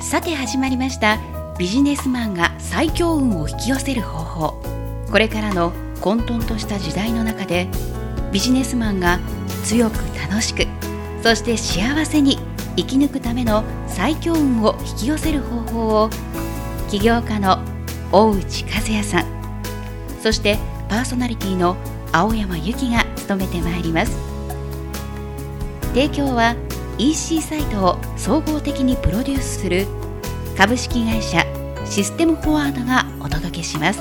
さて始まりました。ビジネスマンが最強運を引き寄せる方法。これからの混沌とした時代の中で、ビジネスマンが強く楽しく、そして幸せに生き抜くための最強運を引き寄せる方法を、起業家の大内和也さん、そしてパーソナリティの青山由紀が務めてまいります。提供は EC サイトを総合的にプロデュースする株式会社システムフォワードがお届けします。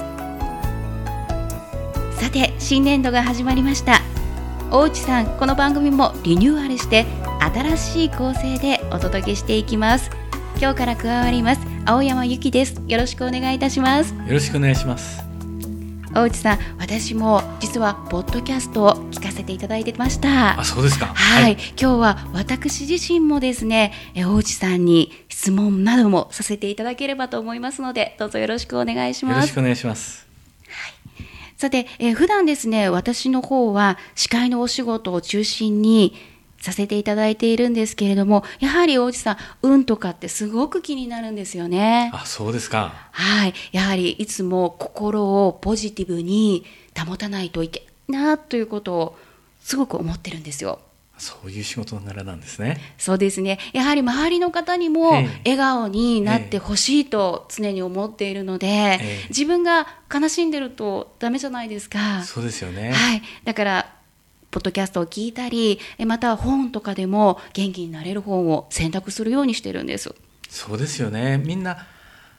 さて、新年度が始まりました。大内さん、この番組もリニューアルして新しい構成でお届けしていきます。今日から加わります青山由紀です。よろしくお願いいたします。 よろしくお願いします。 大内さん、私も実はポッドキャストを聞かせていただいてました。 あ、そうですか。 はい、今日は私自身もですね、大内さんに質問などもさせていただければと思いますので、どうぞよろしくお願いします。 よろしくお願いします。 はい、さて、普段ですね、私の方は司会のお仕事を中心にさせていただいているんですけれども、やはり大内さん、運とかってすごく気になるんですよね。 あ、そうですか。 はい、やはりいつも心をポジティブに保たないといけないなということをすごく思ってるんですよ。 そういう仕事柄なんですね。 そうですね。やはり周りの方にも笑顔になってほしいと常に思っているので、自分が悲しんでるとダメじゃないですか。 そうですよね。 はい、だからポッドキャストを聞いたり、また本とかでも元気になれる本を選択するようにしてるんです。 そうですよね。みんな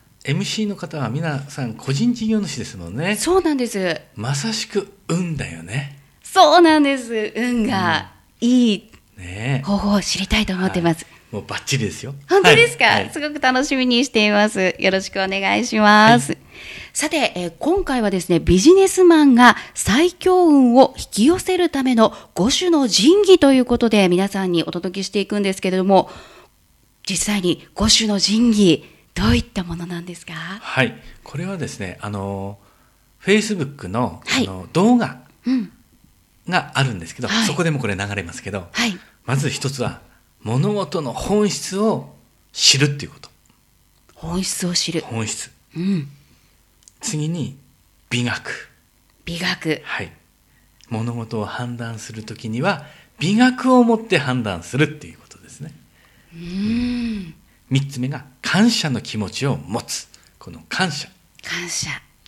MC の方は皆さん個人事業主ですもんね。 そうなんです。 まさしく運だよね。 そうなんです。運がいい方法を知りたいと思ってます。 はい、もうバッチリですよ。 本当ですか、 はい、 すごく楽しみにしています。よろしくお願いします。はい、さて、今回はですね、ビジネスマンが最強運を引き寄せるための5種の神器ということで皆さんにお届けしていくんですけれども、実際に5種の神器、どういったものなんですか？ はい、これはですね、Facebook の、動画があるんですけど、そこでもこれ流れますけど、まず一つは物事の本質を知るっていうこと。 本質を知る。 本質。次に美学。 美学。 はい。物事を判断するときには美学を持って判断するっていうことですね。3つ目が感謝の気持ちを持つ。この感謝。 感謝。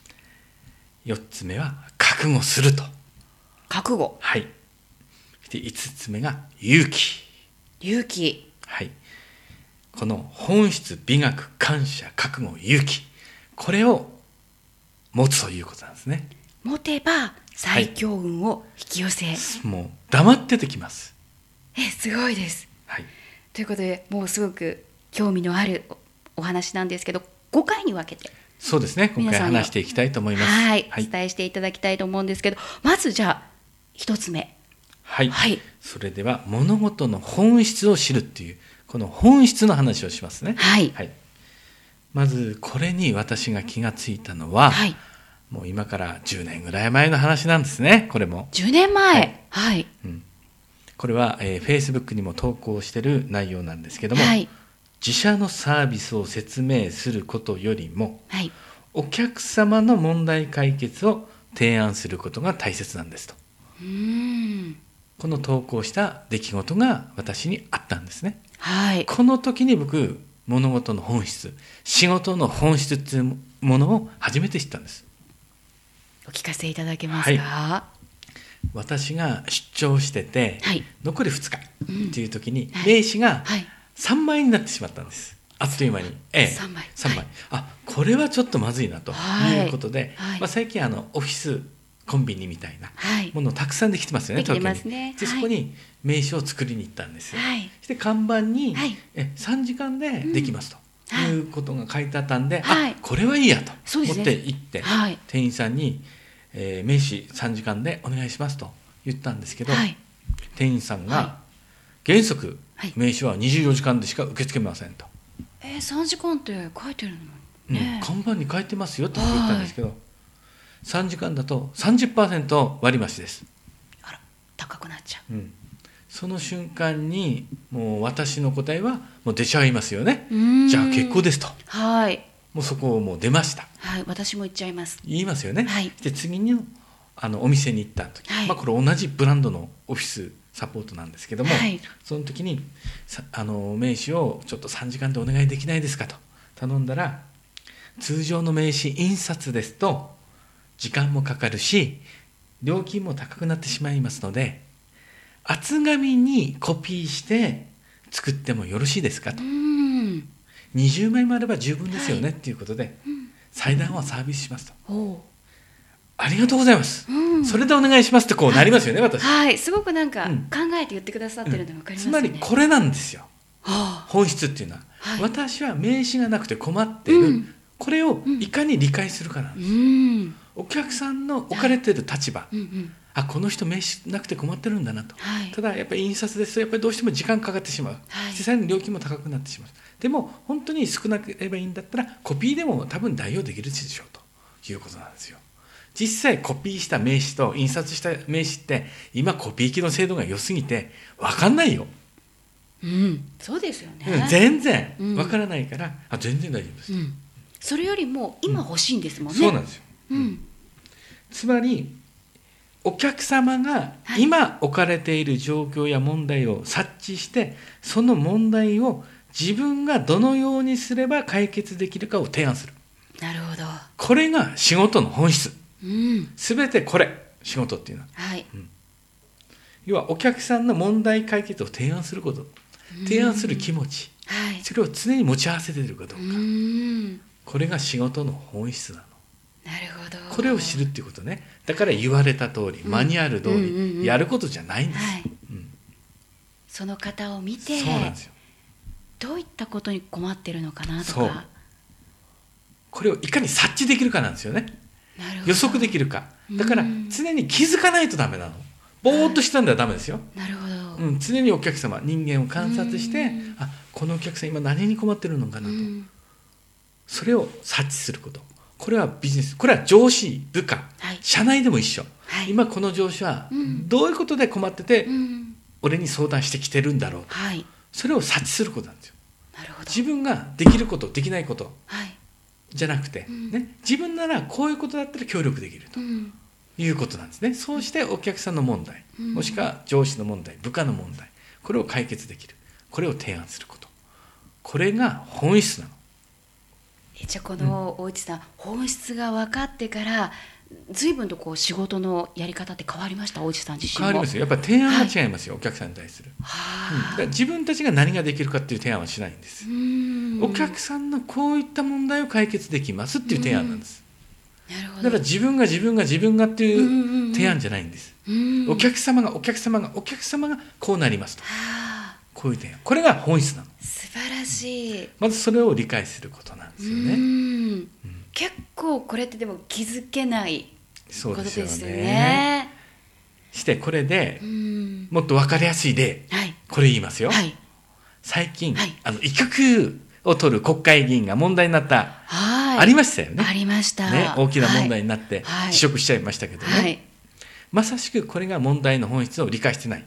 4つ目は覚悟すると。 覚悟。 はい。で5つ目が勇気。 勇気。 はい。この本質、美学、感謝、覚悟、勇気、これを持つということなんですね。 持てば最強運を引き寄せ、 もう黙ってできます。 すごいです。 はい。 ということで、もうすごく興味のあるお話なんですけど、5回に分けてそうですね、今回話していきたいと思います。 はい、伝えしていただきたいと思うんですけど、まずじゃあ1つ目。 はい、それでは物事の本質を知るっていうこの本質の話をしますね。まずこれに私が気がついたのは、もう今から10年ぐらい前の話なんですね。これも 10年前。 これは、Facebook にも投稿している内容なんですけども、自社のサービスを説明することよりも、お客様の問題解決を提案することが大切なんですと。この投稿した出来事が私にあったんですね。この時に僕、物事の本質、仕事の本質というものを初めて知ったんです。 お聞かせいただけますか？ 私が出張してて、残り2日っていう時に、名刺が3枚になってしまったんです。あっという間に。3枚。これはちょっとまずいなということで、最近オフィスコンビニみたいなものたくさんできてますよね、東京に。でそこに名刺を作りに行ったんですよ。そして看板に、3時間でできますということが書いてあったんで、これはいいやと思って行って、店員さんに、名刺3時間でお願いしますと言ったんですけど、店員さんが、原則名刺は24時間でしか受け付けませんと。 3時間って書いてるの、 看板に書いてますよって言ったんですけど、3時間だと 30% 割増です。 あら、高くなっちゃう。 その瞬間にもう私の答えはもう出ちゃいますよね。じゃあ結構ですと、 はい、 もうそこをもう出ました。 はい、私も言っちゃいます。 言いますよね。 はい、 で次にお店に行った時、はい、これ同じブランドのオフィスサポートなんですけども、はい、その時に名刺をちょっと3時間でお願いできないですかと頼んだら、通常の名刺印刷ですと時間もかかるし料金も高くなってしまいますので、厚紙にコピーして作ってもよろしいですかと、20枚もあれば十分ですよね、はい、っていうことで、裁断はサービスしますと、ありがとうございます、それでお願いしますってこうなりますよね、はい、私、はい、 すごくなんか考えて言ってくださってるのが分かりますね、 つまりこれなんですよ、本質っていうのは、はい、私は名刺がなくて困っている、これをいかに理解するかなんです、お客さんの置かれている立場、あ、この人名刺なくて困ってるんだなと、はい、ただやっぱり印刷ですとやっぱりどうしても時間かかってしまう、はい、実際に料金も高くなってしまう。でも本当に少なければいいんだったらコピーでも多分代用できるでしょうということなんですよ。実際コピーした名刺と印刷した名刺って今コピー機の精度が良すぎて分かんないよ、 そうですよね、 全然分からないから、全然大丈夫です、 それよりも今欲しいんですもんね、 そうなんですよ、つまりお客様が今置かれている状況や問題を察知して、その問題を自分がどのようにすれば解決できるかを提案する。 なるほど。これが仕事の本質。すべてこれ、仕事っていうのは。はい。要はお客さんの問題解決を提案すること。提案する気持ち。はい。それを常に持ち合わせているかどうか。これが仕事の本質なの。 なるほど。 これを知るっていうことね。だから言われた通り、マニュアル通りやることじゃないんです、はい、 その方を見て、 そうなんですよ、 どういったことに困ってるのかなとか、 これをいかに察知できるかなんですよね。 なるほど。 予測できるか。だから常に気づかないとダメなの。ぼーっとしたんではダメですよ。 なるほど、 常にお客様、人間を観察して、あ、このお客さん今何に困ってるのかなと、それを察知すること。これはビジネス、これは上司、部下、はい、社内でも一緒、はい、今この上司はどういうことで困ってて、俺に相談してきてるんだろうと、はい、それを察知することなんですよ。 なるほど。 自分ができることできないこと、はい、じゃなくて、自分ならこういうことだったら協力できると、いうことなんですね。そうしてお客さんの問題、もしくは上司の問題、部下の問題、これを解決できる、これを提案すること、これが本質なの。 じゃあこの大内さん、本質が分かってから随分とこう仕事のやり方って変わりました？大内さん自身も。 変わりますよ。やっぱり提案が違いますよ、はい、お客さんに対する、だから自分たちが何ができるかっていう提案はしないんです。お客さんのこういった問題を解決できますっていう提案なんです。 なるほど。 だから自分がっていう提案じゃないんです。お客様がこうなりますと、こういう提案、これが本質なの。 素晴らしい。 まずそれを理解することなんですよね。 結構これってでも気づけないことですよね。 そうですよね。してこれでもっと分かりやすい例、これ言いますよ、最近、育休を取る国会議員が問題になった、ありましたよね。 ありました、 大きな問題になって辞職しちゃいましたけどね、まさしくこれが問題の本質を理解してない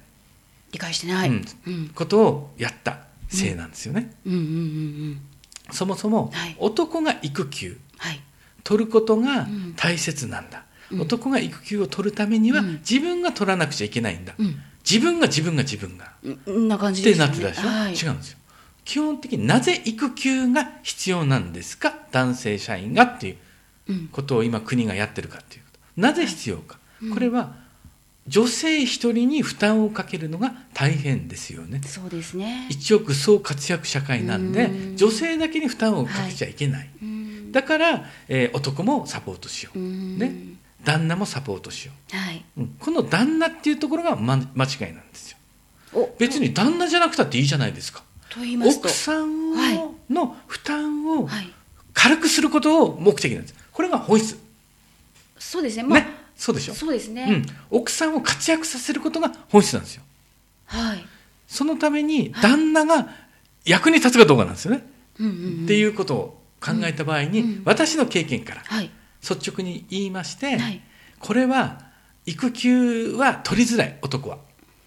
ことをやったせいなんですよね。そもそも男が育休取ることが大切なんだ、男が育休を取るためには自分が取らなくちゃいけないんだ、自分がな感じですよね。 ってなってたでしょ、違うんですよ。基本的になぜ育休が必要なんですか、男性社員がっていうことを今国がやってるかっていうこと、なぜ必要か、これは女性一人に負担をかけるのが大変ですよね。 そうですね。 一億総活躍社会なんで、女性だけに負担をかけちゃいけない、だから、男もサポートしよう、旦那もサポートしよう、この旦那っていうところが、間違いなんですよ。別に旦那じゃなくたっていいじゃないですか。 と言いますと、 奥さんの負担を軽くすることを目的なんです。これが本質。 そうですね。 そうでしょ。 そうですね、 奥さんを活躍させることが本質なんですよ。そのために旦那が役に立つかどうかなんですよね、っていうことを考えた場合に、私の経験から率直に言いまして、これは育休は取りづらい、男は。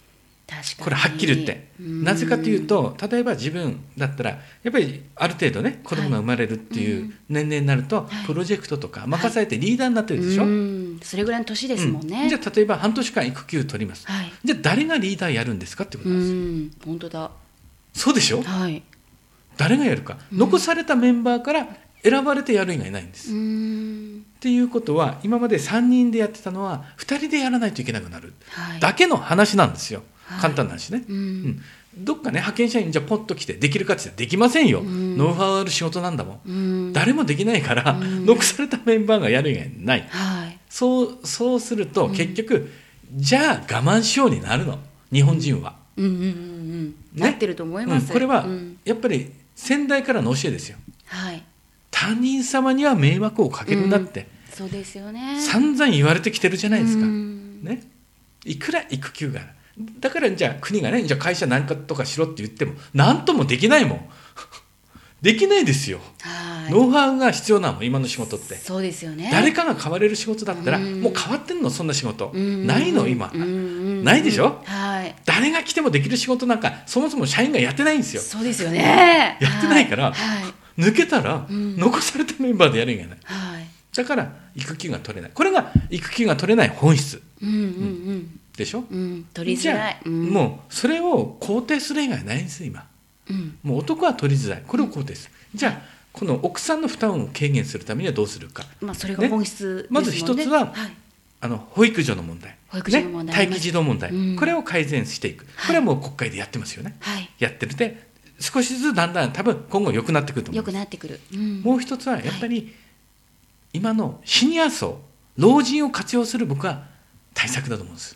これはっきり言って、なぜかというと、例えば自分だったらやっぱりある程度ね子供が生まれるっていう年齢になると、プロジェクトとか任されてリーダーになってるでしょ、 それぐらいの年ですもんね、 じゃあ例えば半年間育休取ります、じゃあ誰がリーダーやるんですかってことなんですよ。 本当だ。 そうでしょ、誰がやるか、残されたメンバーから選ばれてやる以外ないんです。っていうことは今まで3人でやってたのは2人でやらないといけなくなる、だけの話なんですよ。簡単な話ね、どっかね派遣社員じゃポッと来てできるかって言ったらできませんよ、ノウハウある仕事なんだもん、誰もできないから、残されたメンバーがやる以外ない、そうすると結局、じゃあ我慢しようになるの日本人は、 なってると思います、 これはやっぱり先代からの教えですよ、他人様には迷惑をかけるなって、 そうですよね、 散々言われてきてるじゃないですか、ね、いくら育休がある、だからじゃあ国がね、じゃあ会社何かとかしろって言っても何ともできないもんできないですよ、ノウハウが必要なの今の仕事って。 そうですよね。 誰かが変われる仕事だったらもう変わってんの、そんな仕事ないの今、ないでしょ、誰が来てもできる仕事なんかそもそも社員がやってないんですよ。 そうですよね、 やってないから、抜けたら残されたメンバーでやる以外ない、だから育休が取れない。これが育休が取れない本質、でしょ、 取りづらい、 もうそれを肯定する以外ないんです今、もう男は取りづらい、これを肯定する、じゃあこの奥さんの負担を軽減するためにはどうするか、 それが本質ですもんね。 まず一つは、保育所の問題、待機児童問題、これを改善していく、これはもう国会でやってますよね、やってるで少しずつだんだん多分今後良くなってくると思います。 良くなってくる、 もう一つはやっぱり、今のシニア層老人を活用する僕は対策だと思うんです。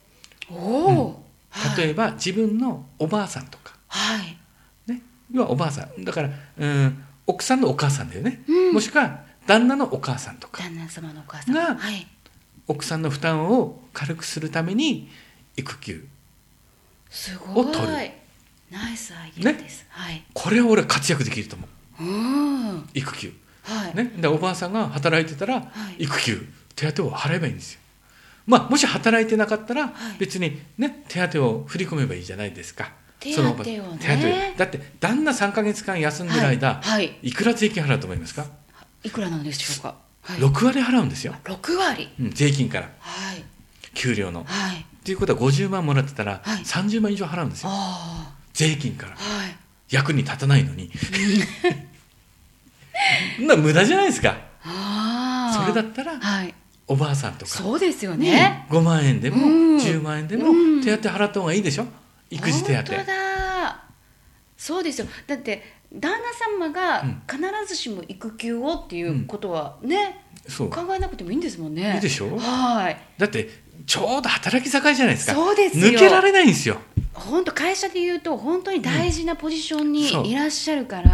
例えば自分のおばあさんとか、要はおばあさんだから、奥さんのお母さんだよね、もしくは旦那のお母さんとか旦那様のお母さんが、奥さんの負担を軽くするために育休を取る。 ナイスアイデアです、 これは俺は活躍できると思う、育休、でおばあさんが働いてたら、育休手当を払えばいいんですよ。もし働いてなかったら、別にね手当を振り込めばいいじゃないですか。 手当をね、 だって旦那3ヶ月間休んでる間、いくら税金払うと思いますか。 いくらなんでしょうか。 6割払うんですよ。 6割、 税金から、給料の、っていうことは50万もらってたら、30万以上払うんですよ、税金から、役に立たないのに無駄じゃないですか。それだったら、おばあさんとかそうですよね、 5万円でも10万円でも手当払った方がいいでしょ、育児手当。 本当だ、そうですよ。だって旦那様が必ずしも育休をっていうことはね、考えなくてもいいんですもんね。 いいでしょ、だってちょうど働き盛りじゃないですか。 そうですよ、 抜けられないんですよ。 本当会社でいうと本当に大事なポジションにいらっしゃるから、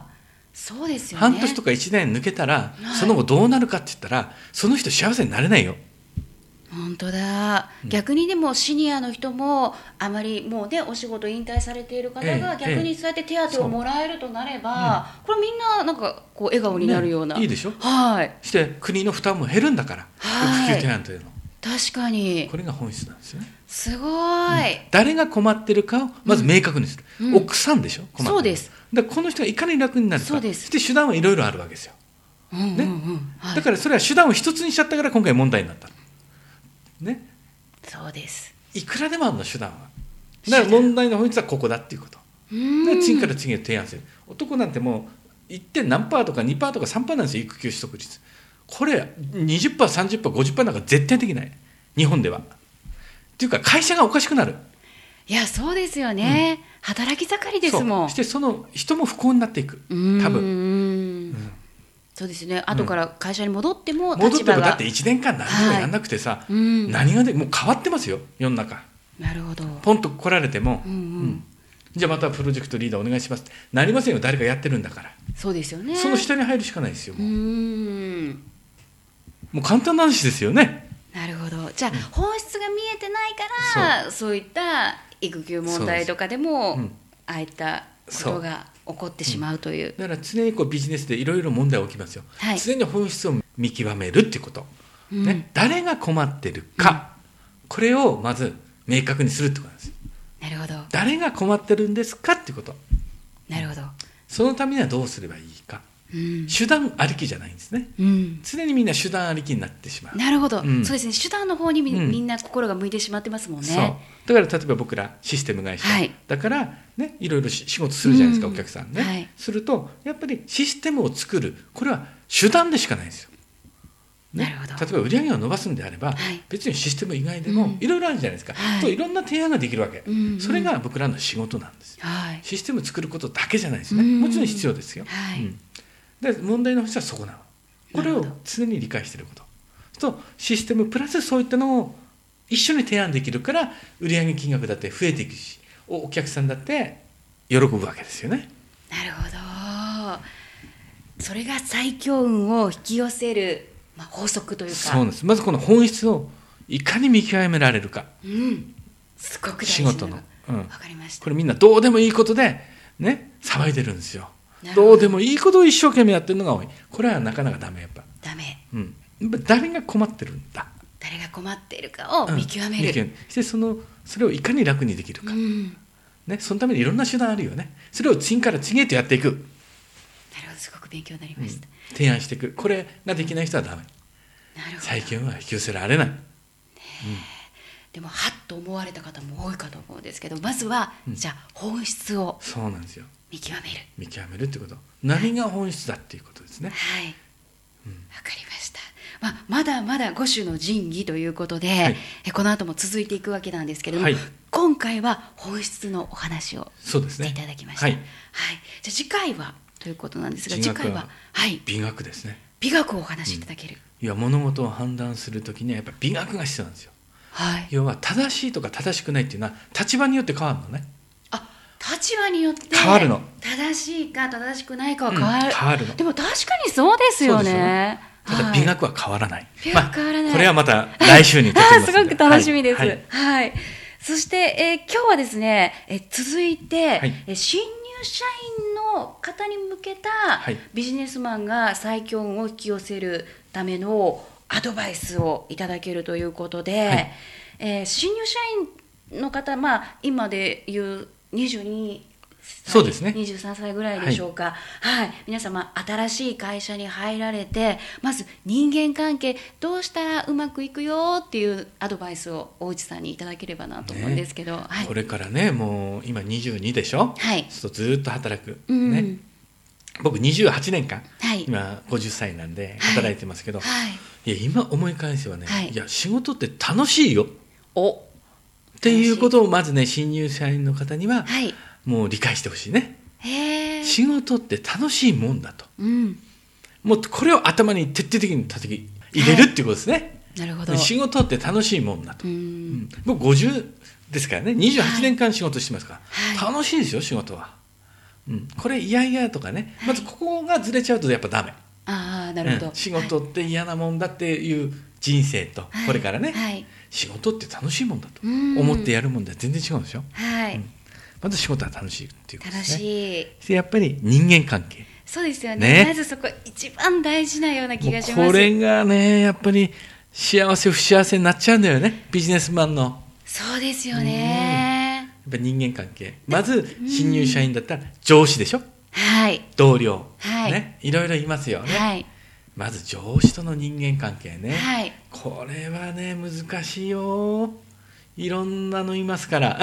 そうですよね。 半年とか1年抜けたら、その後どうなるかって言ったら、その人幸せになれないよ。 本当だ、逆にでもシニアの人もあまりもうねお仕事引退されている方が逆にそうやって手当をもらえるとなれば、これみんななんかこう笑顔になるような、 いいでしょ、して国の負担も減るんだから、育休手当というの。 確かにこれが本質なんですよね。 すごい、 誰が困ってるかをまず明確にする、奥さんでしょ困ってる。 そうです。 だからこの人がいかに楽になるか、そして手段はいろいろあるわけですよ、だからそれは手段を一つにしちゃったから今回問題になったね。そうです。いくらでもあるの手段は。だから問題の本質はここだっていうこと。で次から次へ提案する。男なんてもう 1. 何パーとか 2% とか 3% なんですよ、育休取得率。これ 20%、30%、50% なんか絶対できない日本では。っていうか会社がおかしくなる。 いやそうですよね、働き盛りですもん。 そしてその人も不幸になっていく、多分。 そうですね。後から会社に戻っても立場が、 だって1年間何もやんなくてさ、何がでもう変わってますよ世の中。 なるほど。 ポンと来られても、じゃあまたプロジェクトリーダーお願いしますってなりませんよ、誰かやってるんだから。 そうですよね。 その下に入るしかないですよ。もう簡単な話ですよね。 なるほど。じゃあ、本質が見えてないからそういった育休問題とかでも、ああいったことが起こってしまうという、 だから常にこうビジネスでいろいろ問題が起きますよ、常に本質を見極めるっていうこと、誰が困ってるか、これをまず明確にするってことなんです。 なるほど。 誰が困ってるんですかっていうこと。 なるほど。 そのためにはどうすればいいか、手段ありきじゃないんですね、常にみんな手段ありきになってしまう。 なるほど、そうですね、手段の方にみんな心が向いてしまってますもんね。 そうだから例えば僕らシステム会社、だからね、いろいろ仕事するじゃないですか、お客さんね、するとやっぱりシステムを作る、これは手段でしかないんですよ、ね、例えば売り上げを伸ばすんであれば、別にシステム以外でもいろいろあるじゃないですか、といろんな提案ができるわけ、それが僕らの仕事なんです、システム作ることだけじゃないですね、もちろん必要ですよ、で問題の本質はそこなの。これを常に理解していることと、システムプラスそういったのを一緒に提案できるから売上金額だって増えていくし、お客さんだって喜ぶわけですよね。 なるほど。それが最強運を引き寄せる、法則というか。 そうなんです。まずこの本質をいかに見極められるか、 すごく大事な仕事の、 わかりました。 これみんなどうでもいいことでね騒いでるんですよ。どうでもいいことを一生懸命やってるのが多い。これはなかなかダメ。やっぱダメ、 やっぱ誰が困ってるんだ、 誰が困っているかを見極める、 そしてそれをいかに楽にできるか、ね、そのためにいろんな手段あるよね。それを次から次へとやっていく。 なるほど、すごく勉強になりました、 提案していく。これができない人はダメ。 なるほど。 最近は引き寄せられない、 でもはっと思われた方も多いかと思うんですけど、まずは、じゃあ本質をそうなんですよ、 見極める。 見極めるってこと、何が本質だっていうことですね。 はい、わかりました。まだまだ五種の神器ということで、この後も続いていくわけなんですけれども、今回は本質のお話をしていただきました。じゃあ次回はということなんですが、次回は美学ですね。 美学をお話しいただける。 いや、物事を判断するときにはやっぱり美学が必要なんですよ。要は正しいとか正しくないっていうのは立場によって変わるのね。 立場によって変わるの。 正しいか正しくないかは変わるの。でも確かにそうですよね。 ただ美学は変わらない。 美学変わらない。 これはまた来週に出てきますので。 すごく楽しみです。そして、今日はですね、続いて、新入社員の方に向けたビジネスマンが最強運を引き寄せるためのアドバイスをいただけるということで、新入社員の方、今でいう22歳、 そうですね、 23歳ぐらいでしょうか、皆様新しい会社に入られて、まず人間関係どうしたらうまくいくよっていうアドバイスを大内さんにいただければなと思うんですけど、 これからね、もう今22でしょ、そうずっと働く、僕28年間、今50歳なんで働いてますけど、いや今思い返せばね、いや仕事って楽しいよっていうことをまずね、新入社員の方にはもう理解してほしいね。仕事って楽しいもんだと、もうこれを頭に徹底的に叩き入れるっていうことですね。 なるほど。 仕事って楽しいもんだと。僕50ですからね、28年間仕事してますから、楽しいですよ仕事は。これ嫌々とかね、まずここがずれちゃうとやっぱダメ。 なるほど。 仕事って嫌なもんだっていう人生と、これからね、仕事って楽しいもんだと思ってやるもんでは全然違うんですよ。まず仕事は楽しいっていうことですね。楽しい。やっぱり人間関係。 そうですよね。まずそこ一番大事なような気がします。 これがね、やっぱり幸せ不幸せになっちゃうんだよね、ビジネスマンの。 そうですよね。 やっぱり人間関係。まず新入社員だったら上司でしょ。同僚、いろいろいますよね。まず上司との人間関係ね、これはね難しいよ。いろんなのいますから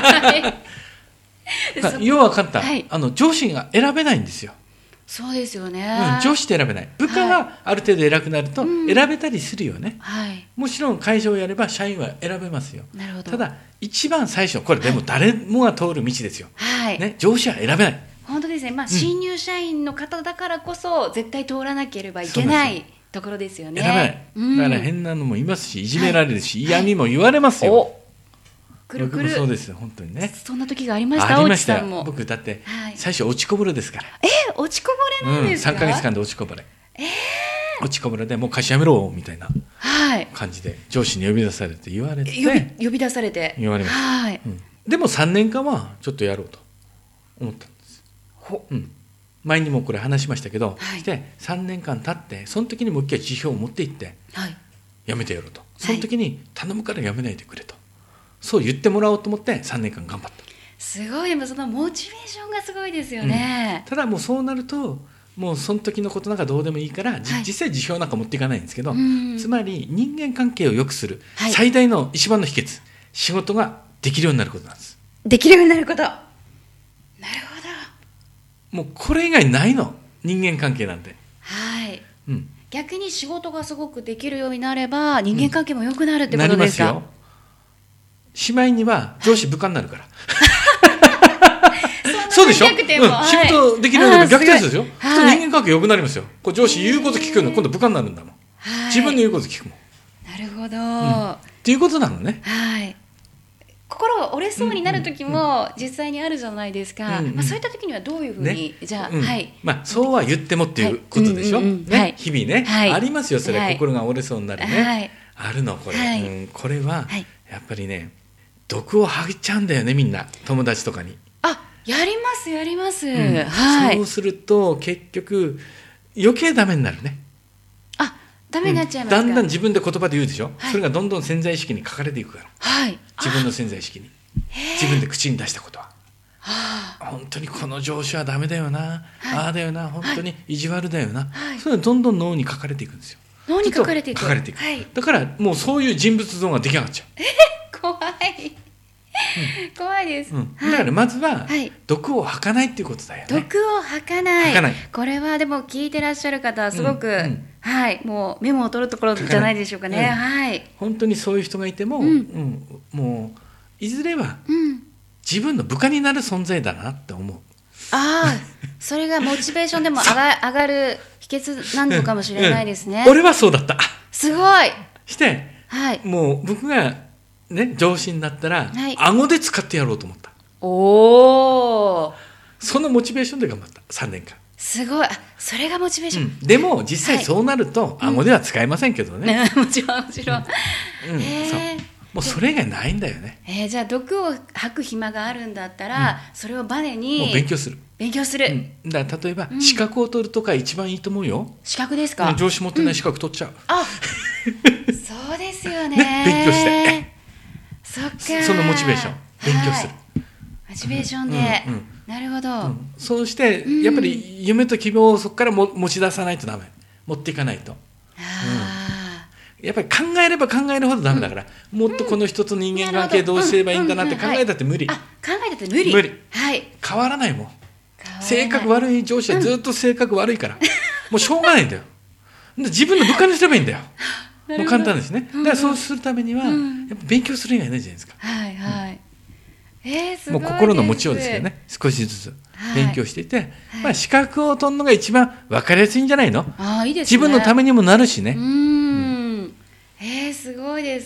要は簡単、上司が選べないんですよ。 そうですよね、 上司って選べない。部下がある程度偉くなると選べたりするよね、もちろん会社をやれば社員は選べますよ。 なるほど。 ただ一番最初、これでも誰もが通る道ですよ、上司は選べない。 本当ですね、新入社員の方だからこそ絶対通らなければいけないところですよね。 選べない、だから変なのもいますし、いじめられるし、嫌味も言われますよ。 くるくる。 そうですよ、本当にね。 そんな時がありました。ありましたよ。 僕だって最初落ちこぼれですから。 落ちこぼれなんですか。 3ヶ月間で落ちこぼれ。落ちこぼれでもう会社辞めろみたいな感じで上司に呼び出されて言われて。 呼び出されて。 言われました。でも3年間はちょっとやろうと思ったんです。前にもこれ話しましたけど、して3年間経ってその時にもう一回辞表を持って行って辞めてやろうと。その時に頼むから辞めないでくれとそう言ってもらおうと思って3年間頑張った。 すごい。でもそのモチベーションがすごいですよね、 ただもうそうなるともうその時のことなんかどうでもいいから、実際辞表なんか持っていかないんですけど、つまり人間関係を良くする最大の一番の秘訣、仕事ができるようになることなんです。 できるようになること。なるほど。もうこれ以外ないの、人間関係なんて。 はい、逆に仕事がすごくできるようになれば人間関係も良くなるってことですか？ なりますよ。しまいには上司部下になるから、そうでしょ、仕事できるようになる逆転ですよ。人間関係良くなりますよ。こう上司言うこと聞くの今度部下になるんだもん、自分の言うこと聞くもん。 なるほど、 っていうことなのね。 心が折れそうになる時も実際にあるじゃないですか。そういった時にはどういうふうに、じゃあ、 そうは言ってもっていうことでしょ。日々ね、ありますよそれ、心が折れそうになるね、あるのこれ、これはやっぱりね、毒を吐いちゃうんだよね、みんな友達とかに。 やりますやります、 そうすると結局余計ダメになるね。 ダメになっちゃいますか？ だんだん自分で言葉で言うでしょ、それがどんどん潜在意識に書かれていくから、自分の潜在意識に、自分で口に出したことは、本当にこの上司はダメだよな、ああだよな、本当に意地悪だよな、それがどんどん脳に書かれていくんですよ。 脳に書かれていく。 だからもうそういう人物像が出来上がっちゃう。 怖い、怖いです、 だからまずは毒を吐かないっていうことだよね。 毒を吐かない。これはでも聞いてらっしゃる方はすごく、もうメモを取るところじゃないでしょうかね。 本当にそういう人がいても、もういずれは自分の部下になる存在だなって思う。 それがモチベーションでも上がる秘訣なのかもしれないですね。 俺はそうだった。 すごい。 して、もう僕がね、上司になったら、顎で使ってやろうと思った。そのモチベーションで頑張った3年間。 すごい。それがモチベーション、 でも実際そうなると、顎では使えませんけどね、 もちろんもちろん、 もうそれ以外ないんだよね。 じゃあ毒を吐く暇があるんだったら、それをバネにもう勉強する。だから例えば、資格を取るとか一番いいと思うよ。 資格ですか？ 上司持ってない資格取っちゃう。 そうですよね。 勉強して。 そっか。 そのモチベーション、勉強する。 モチベーションで、なるほど。 そうしてやっぱり夢と希望をそこから持ち出さないとダメ。持っていかないと。やっぱり考えれば考えるほどダメだから、もっとこの人と人間関係どうすればいいんだなって考えたって無理。 考えたって無理。 変わらないもん。性格悪い上司はずっと性格悪いから、もうしょうがないんだよ。自分の部下にすればいいんだよ。もう簡単ですね。だからそうするためにはやっぱ勉強する以外ないじゃないですか。もう心の持ちようですよね。少しずつ勉強していて、資格を取るのが一番分かりやすいんじゃないの？自分のためにもなるしね。 すごいです。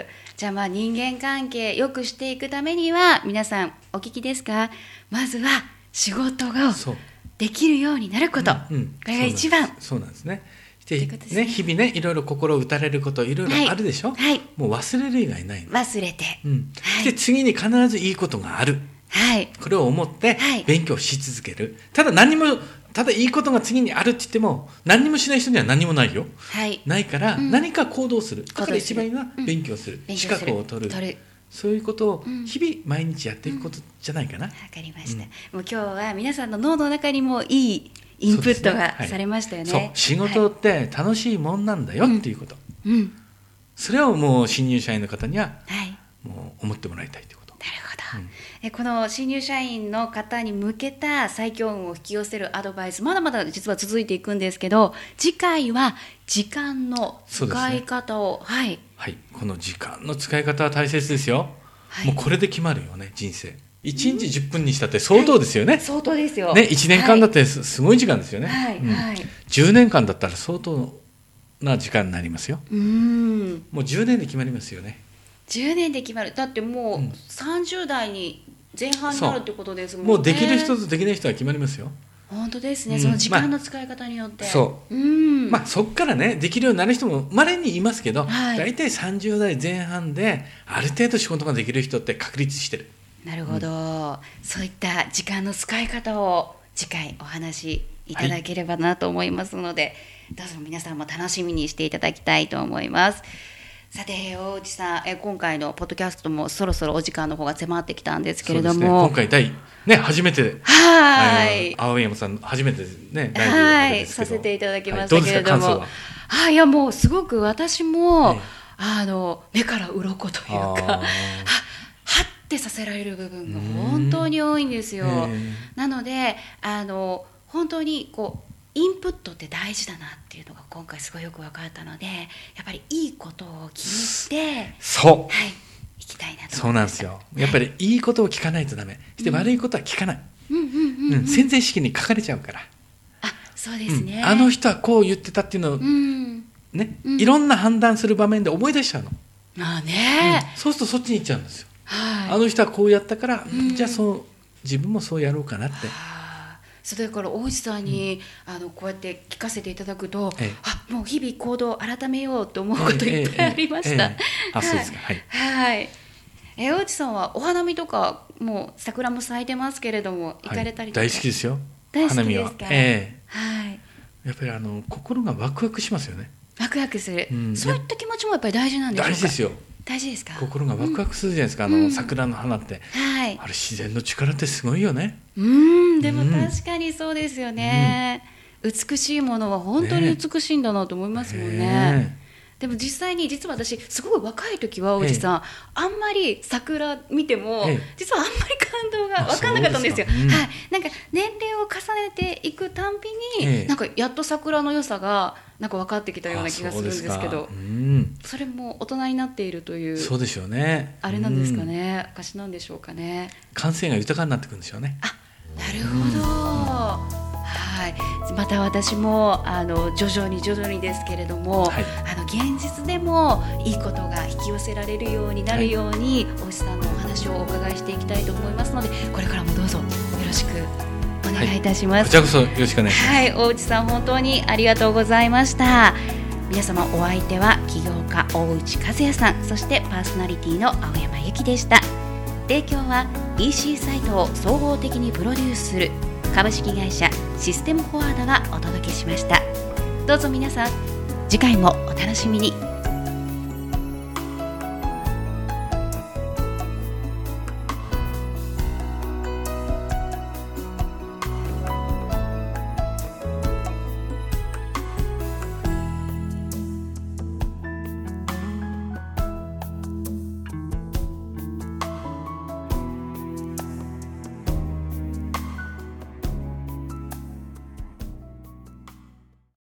じゃあ人間関係良くしていくためには皆さんお聞きですか？まずは仕事ができるようになること、これが一番。 そうなんですね。日々ね、いろいろ心を打たれることいろいろあるでしょ、もう忘れる以外ないの。 忘れて、 で次に必ずいいことがある、これを思って勉強し続ける。ただいいことが次にあるって言っても何にもしない人には何もないよ、ないから何か行動する。だから一番いいのは勉強する、資格を取る、そういうことを日々毎日やっていくことじゃないかな。わかりました。もう今日は皆さんの脳の中にもいいインプットがされましたよね。 仕事って楽しいもんなんだよっていうこと、それをもう新入社員の方にはもう思ってもらいたいということ。 なるほど、この新入社員の方に向けた最強運を引き寄せるアドバイス、まだまだ実は続いていくんですけど、次回は時間の使い方を、 この時間の使い方は大切ですよ、もうこれで決まるよね、人生。1日10分にしたって相当ですよね。 相当ですよ。 1年間だってすごい時間ですよね。10年間だったら相当な時間になりますよ。もう10年で決まりますよね。 10年で決まる。だってもう30代に前半になるってことですもんね。 もうできる人とできない人は決まりますよ。 本当ですね、その時間の使い方によって。 そっからねできるようになる人も稀にいますけど、大体30代前半である程度仕事ができる人って確立してる。 なるほど、そういった時間の使い方を次回お話しいただければなと思いますので、どうぞ皆さんも楽しみにしていただきたいと思います。 さて大内さん、今回のポッドキャストもそろそろお時間の方が迫ってきたんですけれども、 今回初めて青山さん初めてねライブさせていただきましたけれども、どうですか感想は。いやもうすごく私も、目から鱗というかはってさせられる部分が本当に多いんですよ。なので本当にこうインプットって大事だなっていうのが今回すごいよく分かったので、やっぱりいいことを聞いて行きたいなと思いました。 そうなんですよ。やっぱりいいことを聞かないとダメ。して悪いことは聞かない。潜在意識に書かれちゃうから。 そうですね。 あの人はこう言ってたっていうのをね、いろんな判断する場面で思い出しちゃうの。そうするとそっちに行っちゃうんですよ。あの人はこうやったから、じゃあ自分もそうやろうかなって。 それから大内さんに、こうやって聞かせていただくと、もう日々行動を改めようと思うこといっぱいありました。 そうですか。 大内さんはお花見とかもう桜も咲いてますけれども行かれたりとか。 大好きですよ。 花見は。 やっぱり心がワクワクしますよね。 ワクワクする、そういった気持ちもやっぱり大事なんでしょうか。 大事ですよ。 大事ですか。 心がワクワクするじゃないですか、桜の花って、あれ自然の力ってすごいよね。 でも確かにそうですよね、美しいものは本当に美しいんだなと思いますもんね。でも実は私すごく若い時はおじさん、あんまり桜見ても、実はあんまり感動が分かんなかったんですよ。なんか年齢を重ねていくたんびに、なんかやっと桜の良さがなんか分かってきたような気がするんですけど、それも大人になっているという、 そうでしょうね。 あれなんですかね、証なんでしょうかね。 感性が豊かになってくるんでしょうね。 なるほど。また私も徐々にですけれども、現実でもいいことが引き寄せられるようになるように、大内さんのお話をお伺いしていきたいと思いますので、これからもどうぞよろしくお願いいたします。 こちらこそよろしくお願いします。 大内さん本当にありがとうございました。皆様お相手は起業家大内和也さん、そしてパーソナリティの青山由紀でした。提供は EC サイトを総合的にプロデュースする株式会社システムフォワードがお届けしました。どうぞ皆さん次回もお楽しみに。